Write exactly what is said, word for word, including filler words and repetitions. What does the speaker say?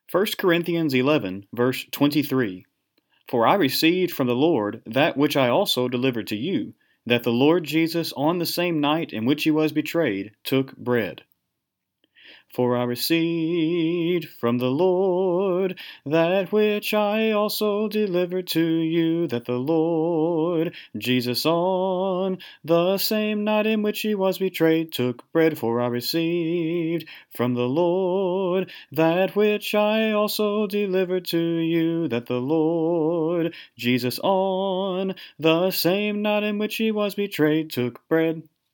First Corinthians eleven, verse twenty-three. For I received from the Lord that which I also delivered to you, that the Lord Jesus, on the same night in which he was betrayed, took bread. For I received from the Lord that which I also delivered to you, that the Lord Jesus, on the same night in which he was betrayed, took bread. For I received from the Lord that which I also delivered to you, that the Lord Jesus, on the same night in which he was betrayed, took bread.